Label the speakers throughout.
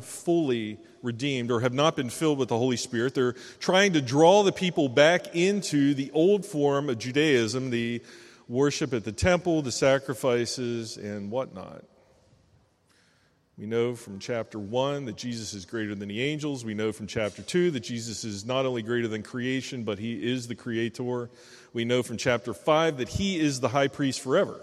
Speaker 1: fully redeemed or have not been filled with the Holy Spirit. They're trying to draw the people back into the old form of Judaism, the worship at the temple, the sacrifices, and whatnot. We know from chapter 1 that Jesus is greater than the angels. We know from chapter 2 that Jesus is not only greater than creation, but he is the creator. We know from chapter 5 that he is the high priest forever.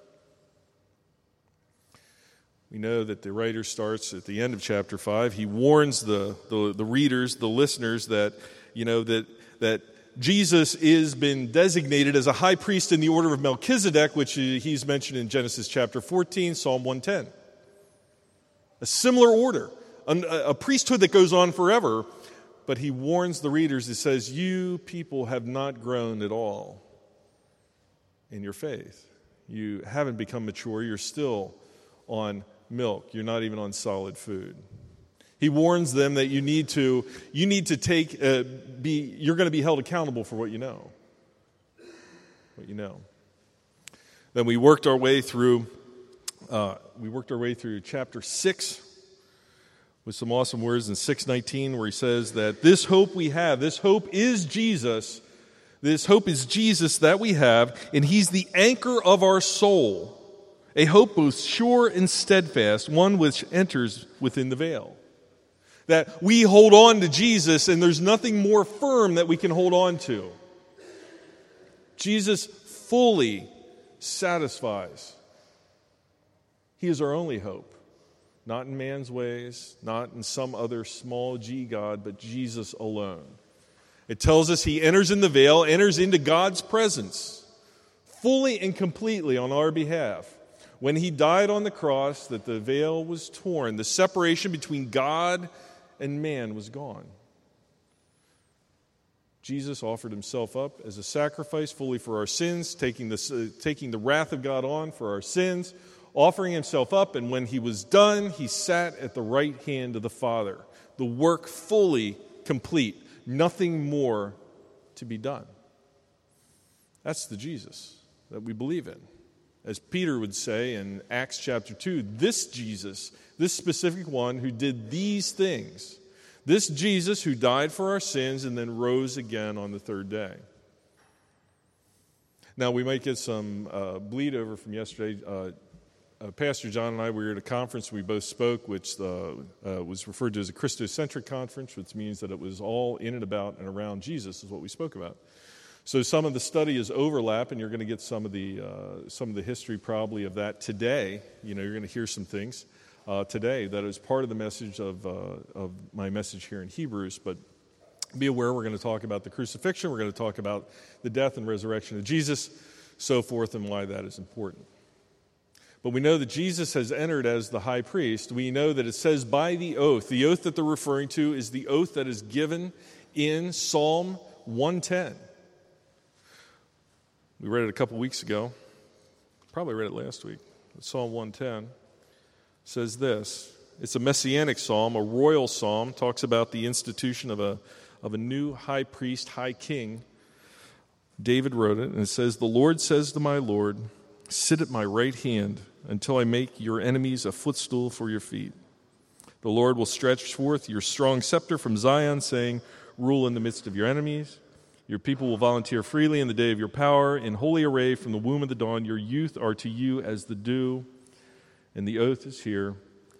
Speaker 1: We know that the writer starts at the end of chapter 5. He warns the readers, the listeners, that that Jesus is been designated as a high priest in the order of Melchizedek, which he's mentioned in Genesis chapter 14, Psalm 110. A similar order, a priesthood that goes on forever, but he warns the readers. He says, you people have not grown at all in your faith. You haven't become mature. You're still on milk. You're not even on solid food. He warns them that you need to take, you're going to be held accountable for what you know. Then we worked our way through chapter 6 with some awesome words in 6:19 where he says that this hope we have, this hope is Jesus that we have, and he's the anchor of our soul, a hope both sure and steadfast, one which enters within the veil. That we hold on to Jesus, and there's nothing more firm that we can hold on to. Jesus fully satisfies. He is our only hope. Not in man's ways, not in some other small g God, but Jesus alone. It tells us he enters in the veil, enters into God's presence, fully and completely on our behalf. When he died on the cross, that the veil was torn. The separation between God and man was gone. Jesus offered himself up as a sacrifice fully for our sins, taking the wrath of God on for our sins, offering himself up, and when he was done, he sat at the right hand of the Father. The work fully complete, nothing more to be done. That's the Jesus that we believe in. As Peter would say in Acts chapter 2, this Jesus, this specific one who did these things, this Jesus who died for our sins and then rose again on the third day. Now, we might get some bleed over from yesterday. Pastor John and I were at a conference. We both spoke, which was referred to as a Christocentric conference, which means that it was all in and about and around Jesus is what we spoke about. So some of the study is overlap, and you're going to get some of the history probably of that today. You're going to hear some things today that is part of the message of my message here in Hebrews. But be aware, we're going to talk about the crucifixion. We're going to talk about the death and resurrection of Jesus, so forth, and why that is important. But we know that Jesus has entered as the high priest. We know that it says by the oath. The oath that they're referring to is the oath that is given in Psalm 110. We read it a couple weeks ago. Probably read it last week. Psalm 110 says this. It's a messianic psalm, a royal psalm. Talks about the institution of a new high priest, high king. David wrote it, and it says, "The Lord says to my Lord, sit at my right hand until I make your enemies a footstool for your feet. The Lord will stretch forth your strong scepter from Zion, saying, rule in the midst of your enemies. Your people will volunteer freely in the day of your power. In holy array from the womb of the dawn, your youth are to you as the dew." And the oath is here.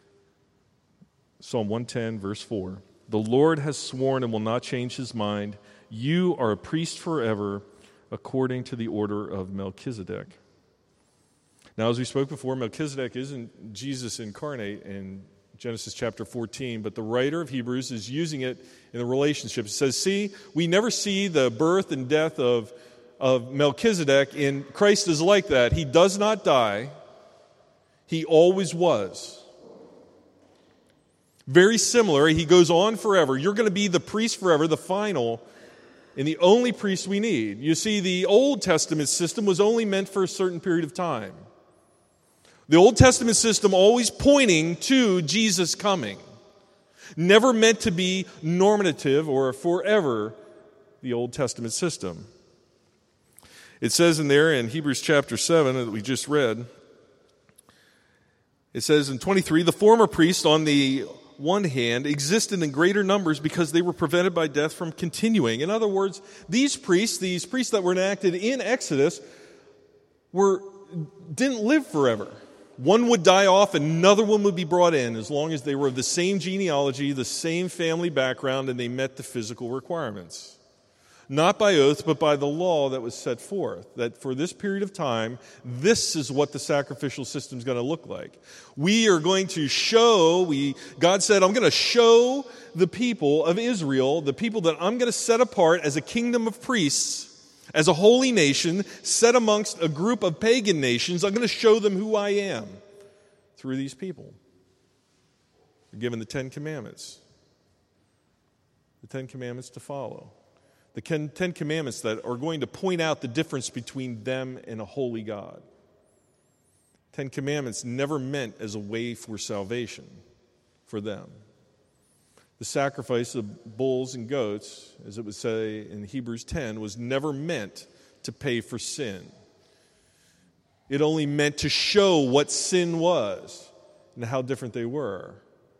Speaker 1: Psalm 110, verse 4. "The Lord has sworn and will not change his mind. You are a priest forever, according to the order of Melchizedek." Now, as we spoke before, Melchizedek isn't Jesus incarnate in Genesis chapter 14, but the writer of Hebrews is using it in the relationship. It says, see, we never see the birth and death of Melchizedek, and Christ is like that. He does not die. He always was. Very similar. He goes on forever. You're going to be the priest forever, the final, and the only priest we need. You see, the Old Testament system was only meant for a certain period of time. The Old Testament system always pointing to Jesus coming. Never meant to be normative or forever, the Old Testament system. It says in there in Hebrews chapter 7 that we just read, it says in 23, "The former priest on the one hand, existed in greater numbers because they were prevented by death from continuing. In other words, these priests that were enacted in Exodus, didn't live forever. One would die off, another one would be brought in, as long as they were of the same genealogy, the same family background, and they met the physical requirements. Not by oath, but by the law that was set forth, that for this period of time, this is what the sacrificial system is going to look like. We are going to God said, I'm going to show the people of Israel, the people that I'm going to set apart as a kingdom of priests, as a holy nation, set amongst a group of pagan nations. I'm going to show them who I am through these people. They're given the Ten Commandments. The Ten Commandments to follow. The Ten Commandments that are going to point out the difference between them and a holy God. Ten Commandments never meant as a way for salvation for them. The sacrifice of bulls and goats, as it would say in Hebrews 10, was never meant to pay for sin. It only meant to show what sin was and how different they were.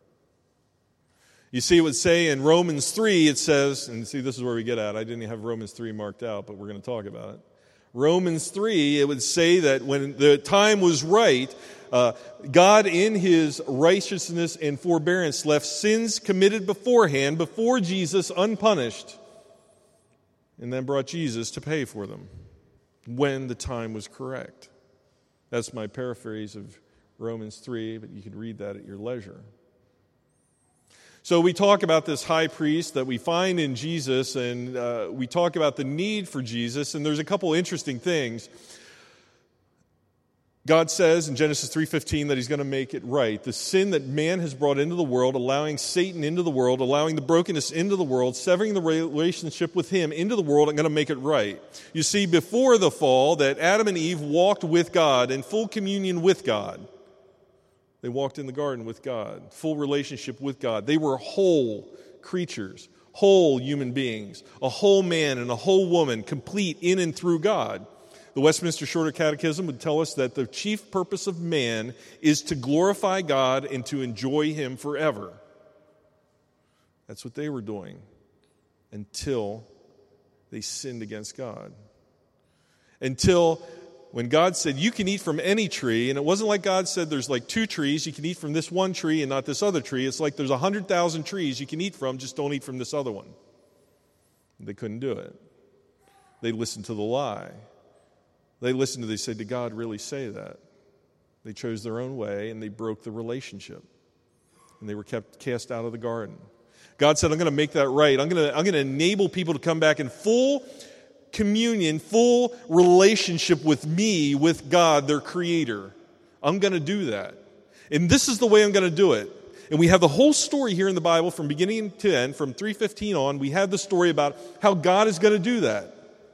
Speaker 1: You see, it would say in Romans 3, it says, and see, this is where we get at. I didn't have Romans 3 marked out, but we're going to talk about it. Romans 3, it would say that when the time was right, God in his righteousness and forbearance left sins committed beforehand, before Jesus, unpunished, and then brought Jesus to pay for them when the time was correct. That's my paraphrase of Romans 3, but you can read that at your leisure. So we talk about this high priest that we find in Jesus, and we talk about the need for Jesus, and there's a couple interesting things. God says in Genesis 3:15 that he's going to make it right. The sin that man has brought into the world, allowing Satan into the world, allowing the brokenness into the world, severing the relationship with him into the world, I'm going to make it right. You see, before the fall, that Adam and Eve walked with God in full communion with God. They walked in the garden with God, full relationship with God. They were whole creatures, whole human beings, a whole man and a whole woman, complete in and through God. The Westminster Shorter Catechism would tell us that the chief purpose of man is to glorify God and to enjoy him forever. That's what they were doing until they sinned against God. Until when God said, you can eat from any tree, and it wasn't like God said there's like 2 trees, you can eat from this one tree and not this other tree. It's like there's 100,000 trees you can eat from, just don't eat from this other one. They couldn't do it. They listened to the lie. They said, did God really say that? They chose their own way, and they broke the relationship. And they were cast out of the garden. God said, I'm going to make that right. I'm going to enable people to come back in full communion, full relationship with me, with God, their creator. I'm going to do that. And this is the way I'm going to do it. And we have the whole story here in the Bible from beginning to end, from 3:15 on. We have the story about how God is going to do that.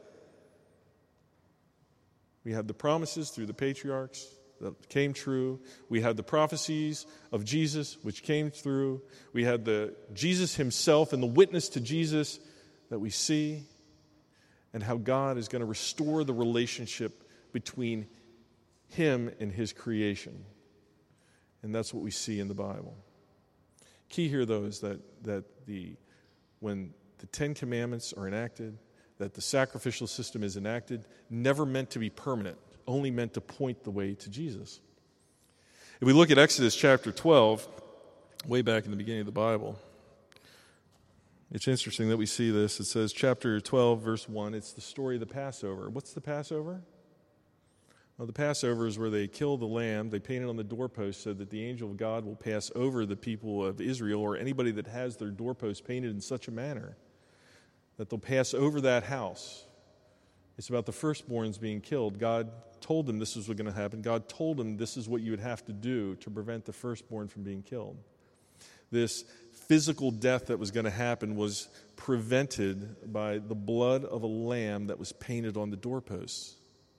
Speaker 1: We have the promises through the patriarchs that came true. We have the prophecies of Jesus, which came through. We had the Jesus himself and the witness to Jesus that we see, and how God is going to restore the relationship between him and his creation. And that's what we see in the Bible. Key here, though, is that when the Ten Commandments are enacted, that the sacrificial system is enacted, never meant to be permanent, only meant to point the way to Jesus. If we look at Exodus chapter 12, way back in the beginning of the Bible, it's interesting that we see this. It says, chapter 12, verse 1, it's the story of the Passover. What's the Passover? Well, the Passover is where they kill the lamb, they paint it on the doorpost so that the angel of God will pass over the people of Israel, or anybody that has their doorpost painted in such a manner that they'll pass over that house. It's about the firstborns being killed. God told them this was what's going to happen. God told them this is what you would have to do to prevent the firstborn from being killed. This physical death that was going to happen was prevented by the blood of a lamb that was painted on the doorposts.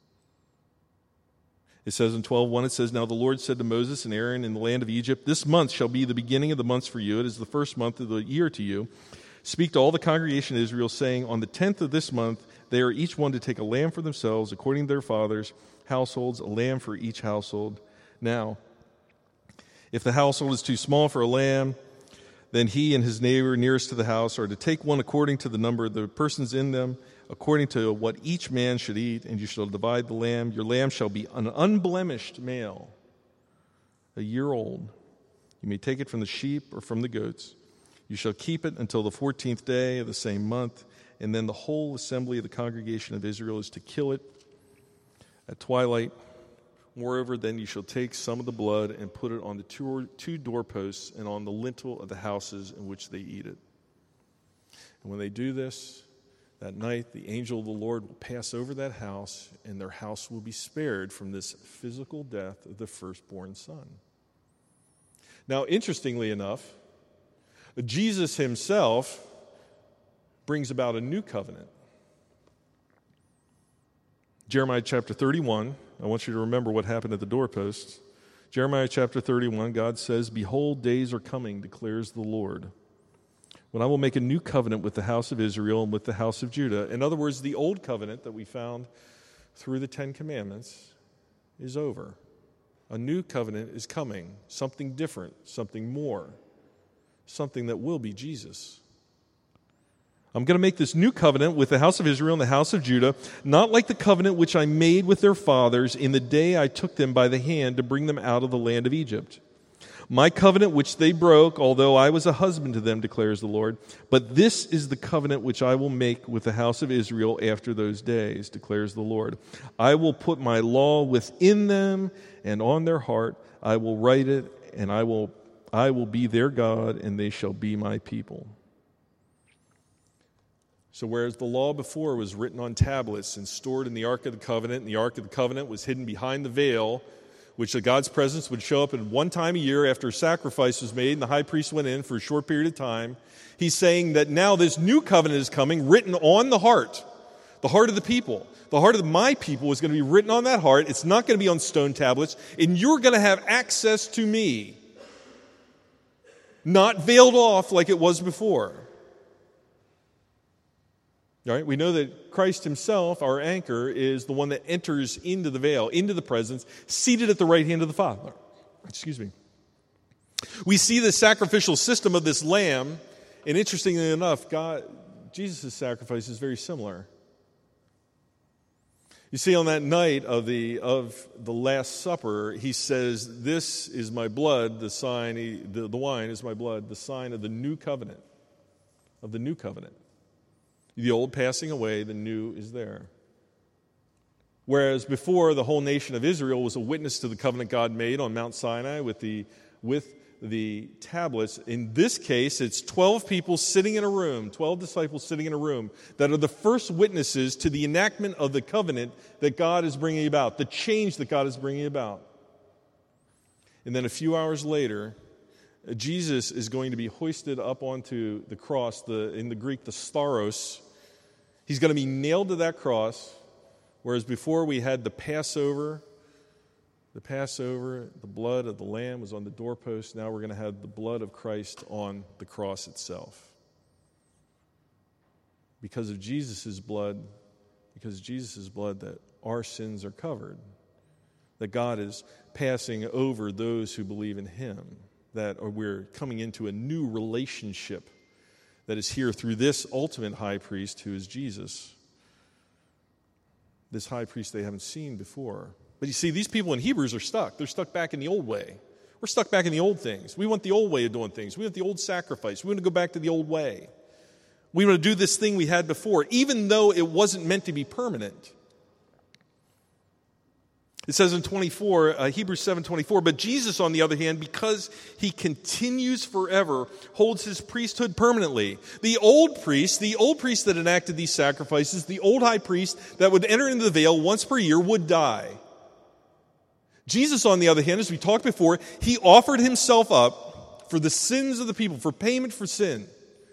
Speaker 1: It says in 12:1, it says, Now the Lord said to Moses and Aaron in the land of Egypt, This month shall be the beginning of the months for you. It is the first month of the year to you. Speak to all the congregation of Israel, saying, On the 10th of this month, they are each one to take a lamb for themselves, according to their fathers' households, a lamb for each household. Now, if the household is too small for a lamb, then he and his neighbor nearest to the house are to take one according to the number of the persons in them, according to what each man should eat, and you shall divide the lamb. Your lamb shall be an unblemished male, a year old. You may take it from the sheep or from the goats. You shall keep it until the 14th day of the same month, and then the whole assembly of the congregation of Israel is to kill it at twilight. Moreover, then you shall take some of the blood and put it on the two doorposts and on the lintel of the houses in which they eat it. And when they do this, that night the angel of the Lord will pass over that house, and their house will be spared from this physical death of the firstborn son. Now, interestingly enough, Jesus himself brings about a new covenant. Jeremiah chapter 31, I want you to remember what happened at the doorposts. Jeremiah chapter 31, God says, "Behold, days are coming, declares the Lord, when I will make a new covenant with the house of Israel and with the house of Judah." In other words, the old covenant that we found through the Ten Commandments is over. A new covenant is coming, something different, something more, something that will be Jesus. I'm going to make this new covenant with the house of Israel and the house of Judah, not like the covenant which I made with their fathers in the day I took them by the hand to bring them out of the land of Egypt. My covenant which they broke, although I was a husband to them, declares the Lord. But this is the covenant which I will make with the house of Israel after those days, declares the Lord. I will put my law within them, and on their heart I will write it, and I will be their God, and they shall be my people. So whereas the law before was written on tablets and stored in the Ark of the Covenant, and the Ark of the Covenant was hidden behind the veil, which God's presence would show up in one time a year after a sacrifice was made and the high priest went in for a short period of time, he's saying that now this new covenant is coming, written on the heart of the people. The heart of my people is going to be written on that heart. It's not going to be on stone tablets, and you're going to have access to me, not veiled off like it was before. All right, we know that Christ himself, our anchor, is the one that enters into the veil, into the presence, seated at the right hand of the Father. We see the sacrificial system of this lamb, and interestingly enough, Jesus' sacrifice is very similar. You see, on that night of the Last Supper, he says, "This is my blood, the sign, the wine is my blood, the sign of the new covenant, The old passing away, the new is there." Whereas before, the whole nation of Israel was a witness to the covenant God made on Mount Sinai with the tablets. In this case, it's 12 people sitting in a room, 12 disciples sitting in a room, that are the first witnesses to the enactment of the covenant that God is bringing about, the change that God is bringing about. And then a few hours later, Jesus is going to be hoisted up onto the cross, in the Greek, the stauros. He's going to be nailed to that cross, whereas before we had the Passover, the blood of the lamb was on the doorpost. Now we're going to have the blood of Christ on the cross itself. Because of Jesus' blood, that our sins are covered, that God is passing over those who believe in him, that we're coming into a new relationship that is here through this ultimate high priest who is Jesus. This high priest they haven't seen before. But you see, these people in Hebrews are stuck. They're stuck back in the old way. We're stuck back in the old things. We want the old way of doing things. We want the old sacrifice. We want to go back to the old way. We want to do this thing we had before, even though it wasn't meant to be permanent. It says in Hebrews 7:24, but Jesus, on the other hand, because he continues forever, holds his priesthood permanently. The old priest that enacted these sacrifices, the old high priest that would enter into the veil once per year would die. Jesus, on the other hand, as we talked before, he offered himself up for the sins of the people, for payment for sin.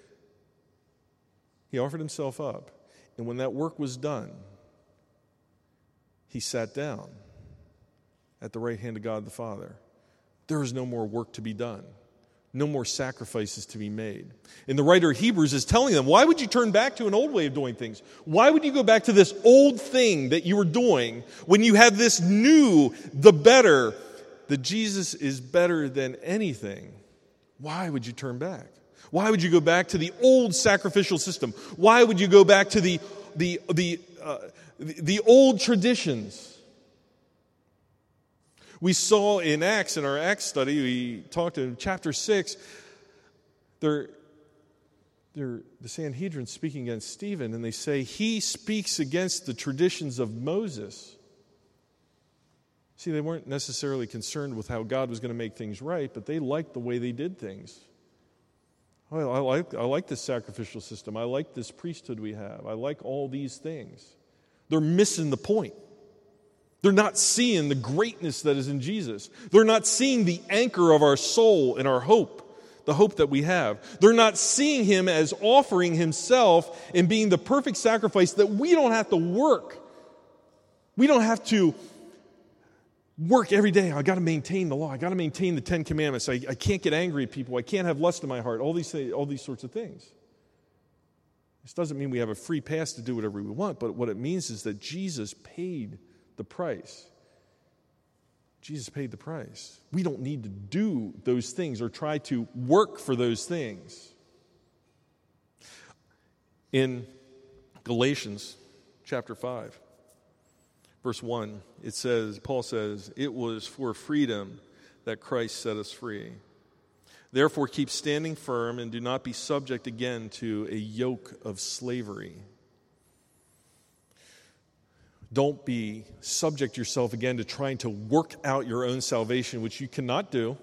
Speaker 1: He offered himself up. And when that work was done, he sat down at the right hand of God the Father. There is no more work to be done. No more sacrifices to be made. And the writer of Hebrews is telling them, why would you turn back to an old way of doing things? Why would you go back to this old thing that you were doing when you have this new, the better, that Jesus is better than anything? Why would you turn back? Why would you go back to the old sacrificial system? Why would you go back to the old traditions? We saw in Acts, in our Acts study, we talked in chapter 6, the Sanhedrin speaking against Stephen, and they say he speaks against the traditions of Moses. See, they weren't necessarily concerned with how God was going to make things right, but they liked the way they did things. I like this sacrificial system. I like this priesthood we have. I like all these things. They're missing the point. They're not seeing the greatness that is in Jesus. They're not seeing the anchor of our soul and our hope, the hope that we have. They're not seeing him as offering himself and being the perfect sacrifice that we don't have to work. We don't have to work every day. I got to maintain the law. I got to maintain the 10 Commandments. I can't get angry at people. I can't have lust in my heart. All these sorts of things. This doesn't mean we have a free pass to do whatever we want, but what it means is that Jesus paid the price. Jesus paid the price. We don't need to do those things or try to work for those things. In Galatians chapter 5, verse 1, it says, Paul says, "It was for freedom that Christ set us free. Therefore keep standing firm and do not be subject again to a yoke of slavery." Don't be subject yourself again to trying to work out your own salvation, which you cannot do.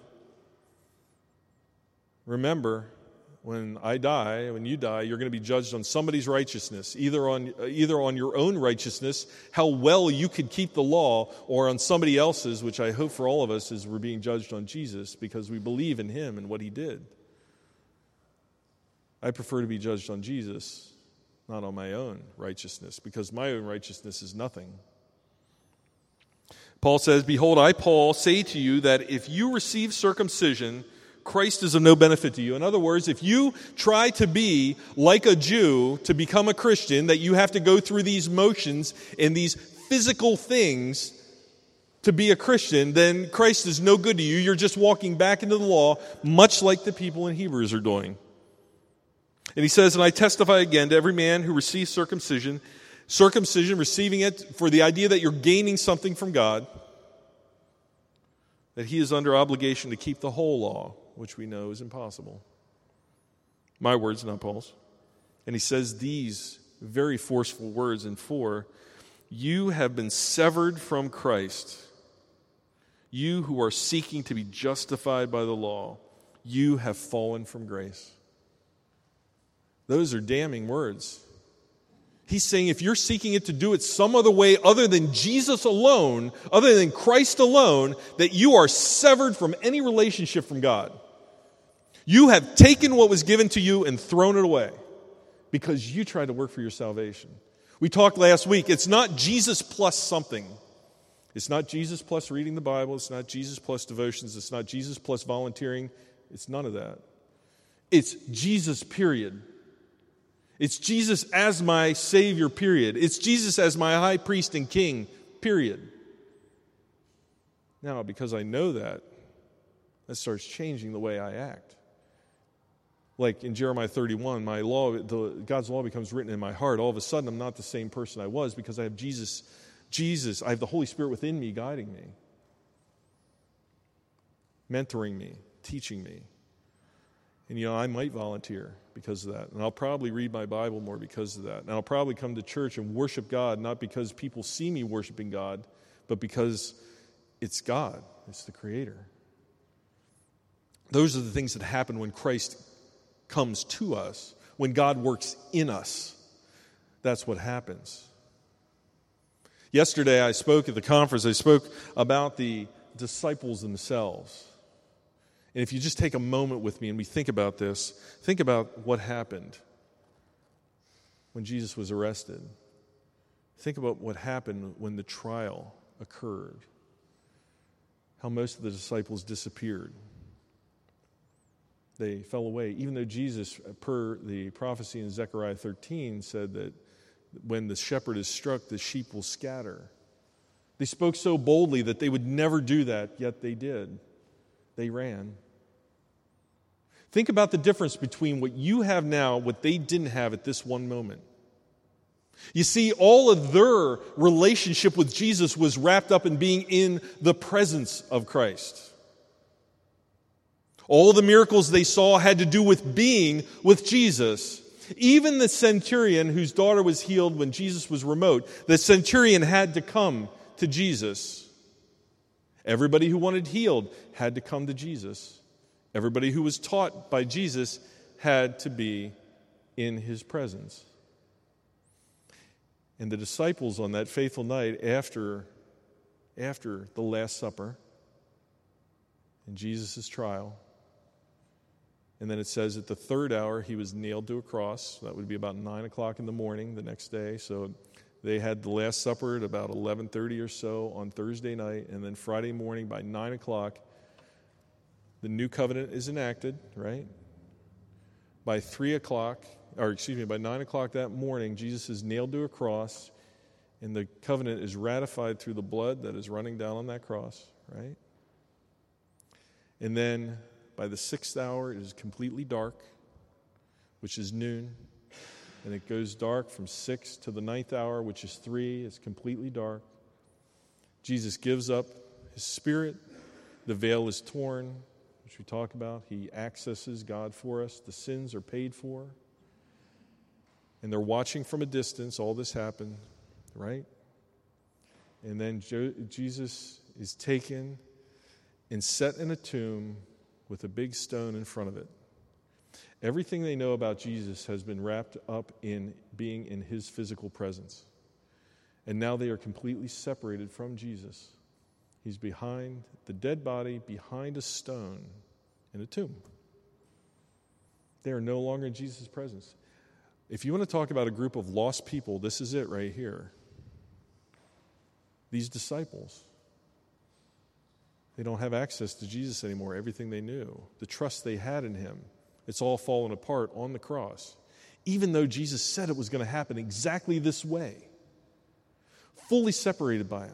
Speaker 1: Remember, when I die, when you die, you're going to be judged on somebody's righteousness, either on your own righteousness, how well you could keep the law, or on somebody else's, which I hope for all of us is we're being judged on Jesus because we believe in him and what he did. I prefer to be judged on Jesus, not on my own righteousness, because my own righteousness is nothing. Paul says, "Behold, I, Paul, say to you that if you receive circumcision, Christ is of no benefit to you." In other words, if you try to be like a Jew to become a Christian, that you have to go through these motions and these physical things to be a Christian, then Christ is no good to you. You're just walking back into the law, much like the people in Hebrews are doing. And he says, "And I testify again to every man who receives circumcision, receiving it for the idea that you're gaining something from God, that he is under obligation to keep the whole law, which we know is impossible." My words, not Paul's. And he says these very forceful words in 4, "You have been severed from Christ, you who are seeking to be justified by the law, you have fallen from grace." Those are damning words. He's saying if you're seeking it to do it some other way other than Jesus alone, other than Christ alone, that you are severed from any relationship from God. You have taken what was given to you and thrown it away because you tried to work for your salvation. We talked last week, it's not Jesus plus something. It's not Jesus plus reading the Bible. It's not Jesus plus devotions. It's not Jesus plus volunteering. It's none of that. It's Jesus, period. It's Jesus as my Savior, period. It's Jesus as my high priest and king, period. Now, because I know that starts changing the way I act. Like in Jeremiah 31, God's law becomes written in my heart. All of a sudden, I'm not the same person I was because I have Jesus, I have the Holy Spirit within me guiding me, mentoring me, teaching me. And, I might volunteer because of that. And I'll probably read my Bible more because of that. And I'll probably come to church and worship God, not because people see me worshiping God, but because it's God. It's the Creator. Those are the things that happen when Christ comes to us, when God works in us. That's what happens. Yesterday I spoke at the conference. I spoke about the disciples themselves. And if you just take a moment with me and we think about this, think about what happened when Jesus was arrested. Think about what happened when the trial occurred. How most of the disciples disappeared. They fell away, even though Jesus, per the prophecy in Zechariah 13, said that when the shepherd is struck, the sheep will scatter. They spoke so boldly that they would never do that, yet they did. They ran. Think about the difference between what you have now, what they didn't have at this one moment. You see, all of their relationship with Jesus was wrapped up in being in the presence of Christ. All the miracles they saw had to do with being with Jesus. Even the centurion whose daughter was healed when Jesus was remote, the centurion had to come to Jesus. Everybody who wanted healed had to come to Jesus. Everybody who was taught by Jesus had to be in his presence. And the disciples on that fateful night after the Last Supper and Jesus' trial, and then it says at the third hour he was nailed to a cross. That would be about 9 o'clock in the morning the next day. So they had the Last Supper at about 11:30 or so on Thursday night. And then Friday morning by 9 o'clock, the new covenant is enacted, right? By 9 o'clock that morning, Jesus is nailed to a cross. And the covenant is ratified through the blood that is running down on that cross, right? And then by the 6th hour, it is completely dark, which is noon. And it goes dark from 6 to the 9th hour, which is 3. It's completely dark. Jesus gives up his spirit. The veil is torn, which we talk about. He accesses God for us. The sins are paid for. And they're watching from a distance. All this happened, right? And then Jesus is taken and set in a tomb with a big stone in front of it. Everything they know about Jesus has been wrapped up in being in his physical presence. And now they are completely separated from Jesus. He's behind the dead body, behind a stone in a tomb. They are no longer in Jesus' presence. If you want to talk about a group of lost people, this is it right here. These disciples. They don't have access to Jesus anymore, everything they knew. The trust they had in him, it's all fallen apart on the cross. Even though Jesus said it was going to happen exactly this way. Fully separated by him.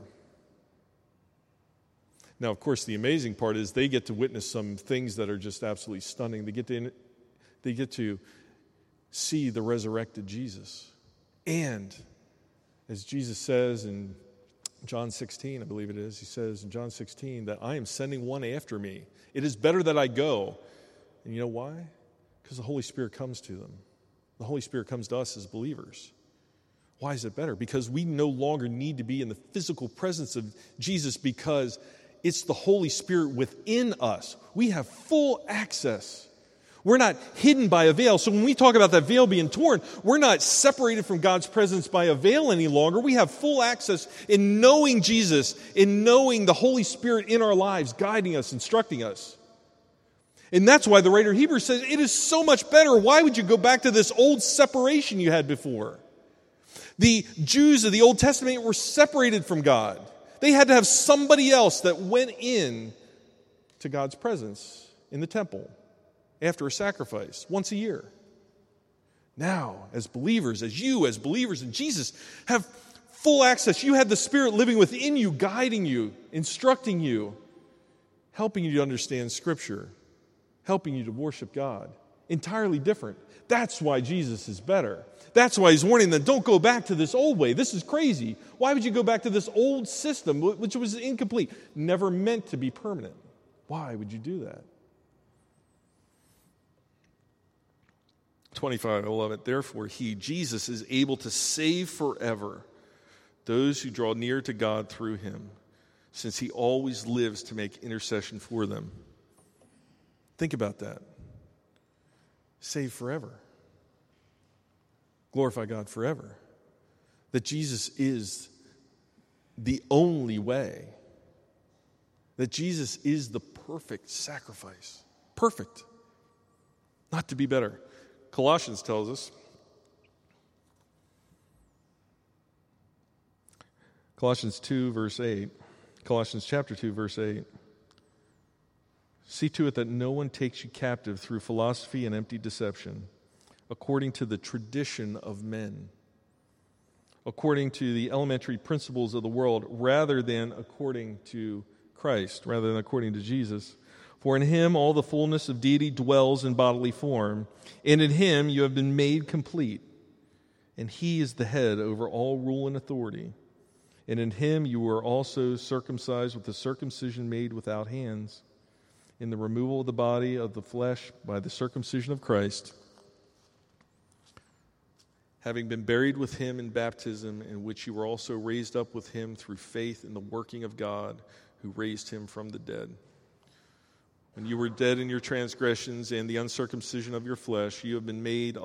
Speaker 1: Now, of course, the amazing part is they get to witness some things that are just absolutely stunning. They get to see the resurrected Jesus. And, as Jesus says in John 16, I believe it is, he says in John 16 that I am sending one after me. It is better that I go. And you know why? Because the Holy Spirit comes to them. The Holy Spirit comes to us as believers. Why is it better? Because we no longer need to be in the physical presence of Jesus because it's the Holy Spirit within us. We have full access. We're not hidden by a veil. So when we talk about that veil being torn, we're not separated from God's presence by a veil any longer. We have full access in knowing Jesus, in knowing the Holy Spirit in our lives, guiding us, instructing us. And that's why the writer of Hebrews says, it is so much better. Why would you go back to this old separation you had before? The Jews of the Old Testament were separated from God. They had to have somebody else that went in to God's presence in the temple after a sacrifice once a year. Now, as believers, as believers in Jesus, have full access. You have the Spirit living within you, guiding you, instructing you, helping you to understand Scripture, helping you to worship God. Entirely different. That's why Jesus is better. That's why he's warning them, don't go back to this old way. This is crazy. Why would you go back to this old system, which was incomplete, never meant to be permanent? Why would you do that? 25, I love it. Therefore, he, Jesus, is able to save forever those who draw near to God through him, since he always lives to make intercession for them. Think about that. Save forever. Glorify God forever. That Jesus is the only way. That Jesus is the perfect sacrifice. Perfect. Not to be better. Colossians tells us, Colossians chapter 2, verse 8, see to it that no one takes you captive through philosophy and empty deception, according to the tradition of men, according to the elementary principles of the world, rather than according to Christ, rather than according to Jesus. For in him all the fullness of deity dwells in bodily form, and in him you have been made complete. And he is the head over all rule and authority. And in him you were also circumcised with the circumcision made without hands, in the removal of the body of the flesh by the circumcision of Christ, having been buried with him in baptism, in which you were also raised up with him through faith in the working of God, who raised him from the dead. When you were dead in your transgressions and the uncircumcision of your flesh, he made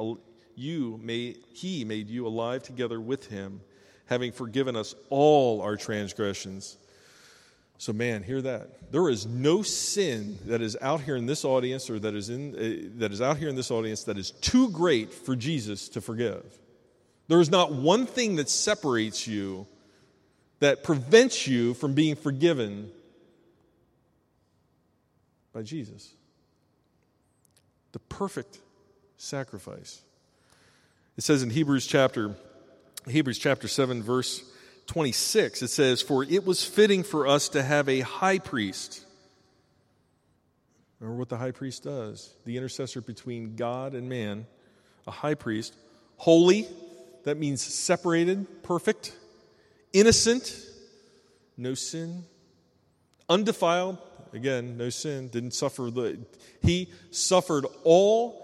Speaker 1: you alive together with him, having forgiven us all our transgressions. So, man, hear that. There is no sin that is out here in this audience, or that is out here in this audience, that is too great for Jesus to forgive. There is not one thing that separates you, that prevents you from being forgiven by Jesus. The perfect sacrifice. It says in Hebrews chapter 7, verse 26, it says, "For it was fitting for us to have a high priest." Remember what the high priest does? The intercessor between God and man. A high priest. Holy, that means separated, perfect. Innocent, no sin. Undefiled, again, no sin, didn't suffer he suffered all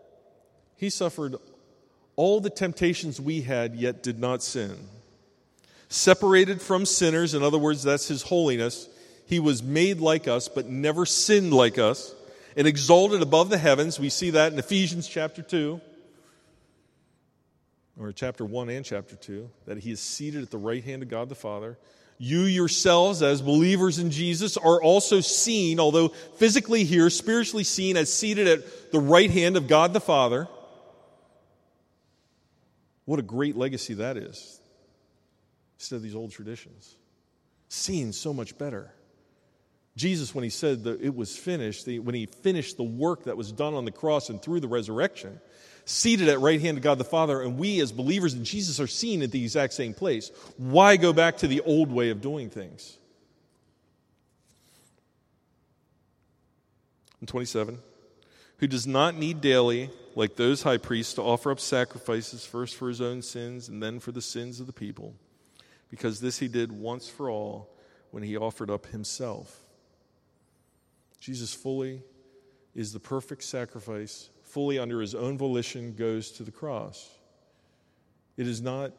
Speaker 1: the temptations we had, yet did not sin. Separated from sinners, in other words, that's his holiness. He was made like us, but never sinned like us. And exalted above the heavens. We see that in Ephesians chapter 2. Or chapter 1 and chapter 2. That he is seated at the right hand of God the Father. You yourselves, as believers in Jesus, are also seen, although physically here, spiritually seen, as seated at the right hand of God the Father. What a great legacy that is, instead of these old traditions. Seen so much better. Jesus, when he said that it was finished, when he finished the work that was done on the cross and through the resurrection, seated at right hand of God the Father, and we as believers in Jesus are seen at the exact same place. Why go back to the old way of doing things? In 27, who does not need daily, like those high priests, to offer up sacrifices, first for his own sins and then for the sins of the people, because this he did once for all when he offered up himself. Jesus fully is the perfect sacrifice, fully under his own volition goes to the cross. It is not,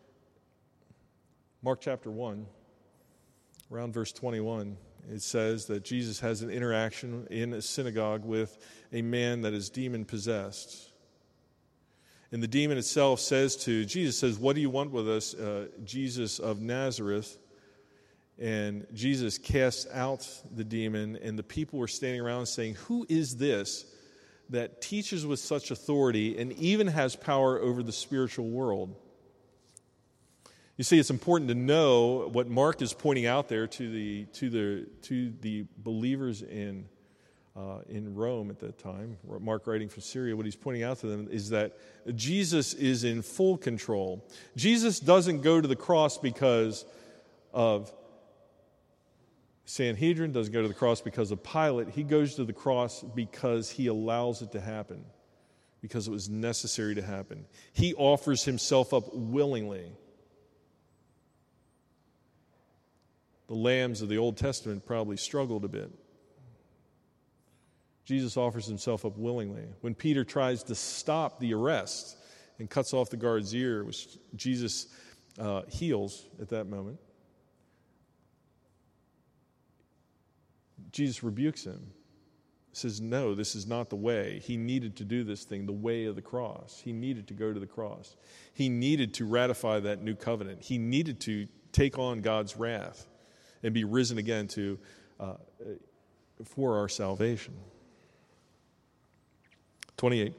Speaker 1: Mark chapter 1, around verse 21, it says that Jesus has an interaction in a synagogue with a man that is demon-possessed. And the demon itself says to Jesus, "What do you want with us, Jesus of Nazareth?" And Jesus casts out the demon, and the people were standing around saying, "Who is this that teaches with such authority and even has power over the spiritual world?" You see, it's important to know what Mark is pointing out there to the believers in Rome at that time. Mark, writing from Syria, what he's pointing out to them is that Jesus is in full control. Jesus doesn't go to the cross because of Sanhedrin, doesn't go to the cross because of Pilate. He goes to the cross because he allows it to happen, because it was necessary to happen. He offers himself up willingly. The lambs of the Old Testament probably struggled a bit. Jesus offers himself up willingly. When Peter tries to stop the arrest and cuts off the guard's ear, which Jesus heals at that moment, Jesus rebukes him. Says, no, this is not the way. He needed to do this thing, the way of the cross. He needed to go to the cross. He needed to ratify that new covenant. He needed to take on God's wrath and be risen again for our salvation. 28.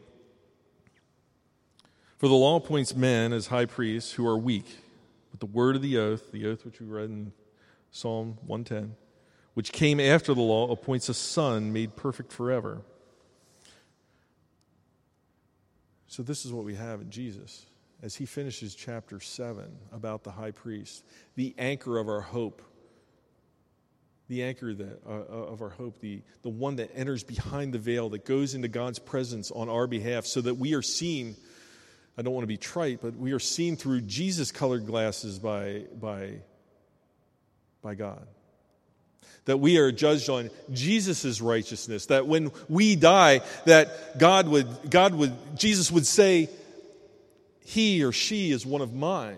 Speaker 1: For the law appoints men as high priests who are weak, but the word of the oath which we read in Psalm 110, which came after the law, appoints a son made perfect forever. So this is what we have in Jesus as he finishes chapter 7 about the high priest, the anchor of our hope, the anchor of our hope, the one that enters behind the veil, that goes into God's presence on our behalf, so that we are seen. I don't want to be trite, but we are seen through Jesus-colored glasses by God. That we are judged on Jesus' righteousness. That when we die, that Jesus would say, he or she is one of mine.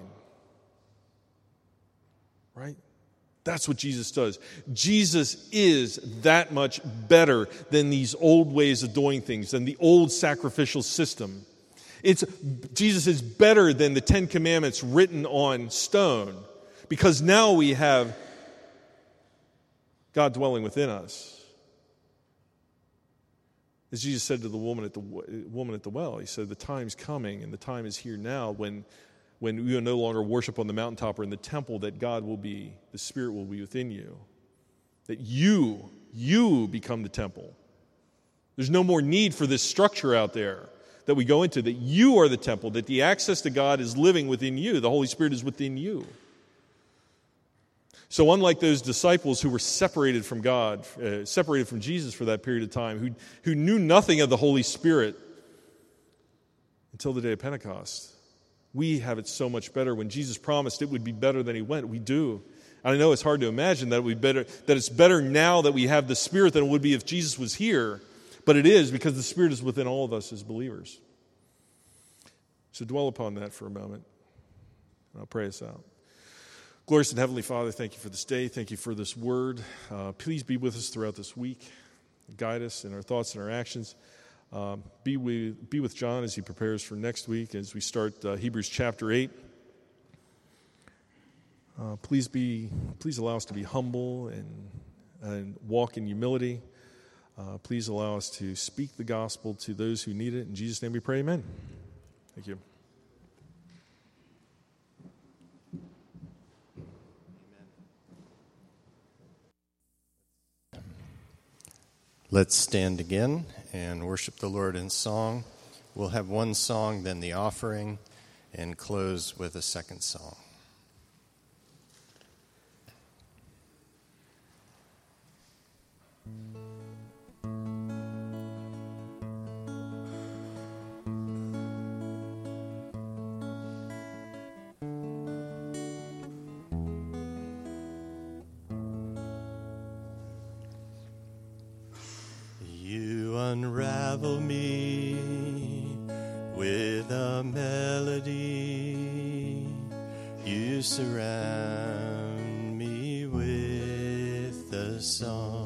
Speaker 1: Right? That's what Jesus does. Jesus is that much better than these old ways of doing things, than the old sacrificial system. Jesus is better than the Ten Commandments written on stone, because now we have God dwelling within us. As Jesus said to the woman at the well, he said, the time's coming and the time is here now when we will no longer worship on the mountaintop or in the temple, that the Spirit will be within you. That you become the temple. There's no more need for this structure out there that we go into, that you are the temple, that the access to God is living within you. The Holy Spirit is within you. So unlike those disciples who were separated from God, separated from Jesus for that period of time, who knew nothing of the Holy Spirit until the day of Pentecost, we have it so much better. When Jesus promised it would be better than he went, we do. And I know it's hard to imagine that it's better now that we have the Spirit than it would be if Jesus was here. But it is, because the Spirit is within all of us as believers. So dwell upon that for a moment. I'll pray us out. Glorious and Heavenly Father, thank you for this day. Thank you for this word. Please be with us throughout this week. Guide us in our thoughts and our actions. Be with John as he prepares for next week as we start Hebrews chapter 8. Please allow us to be humble and walk in humility. Please allow us to speak the gospel to those who need it. In Jesus' name we pray, amen. Thank you.
Speaker 2: Let's stand again and worship the Lord in song. We'll have one song, then the offering, and close with a second song. Unravel me with a melody. You surround me with a song.